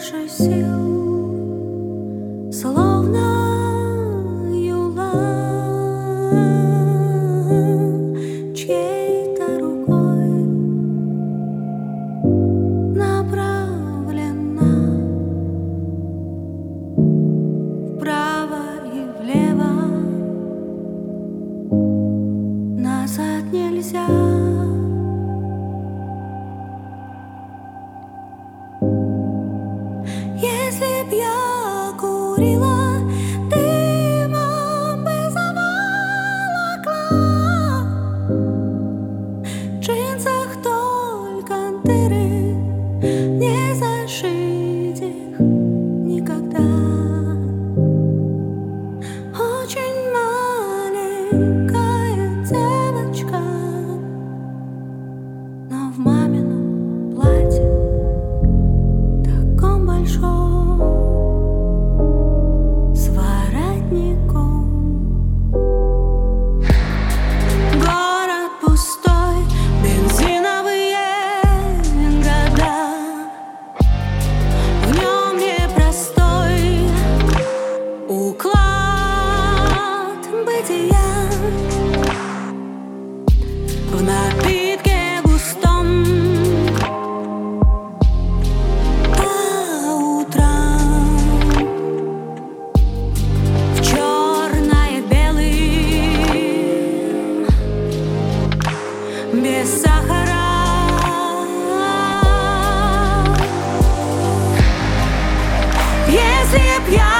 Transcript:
больше сил, словно юла чьей-то рукой направлена вправо и влево. Назад нельзя. Если б я курила, дымом бы заволокла. В джинсах только дыры, не зашить их никогда. Очень маленькая девочка, но в мамином платье таком большом, с воротником. Город пустой, бензиновые года, в нем непростой уклад бытия. В напитке густом по утрам, в черно-белым, без сахара. Если б я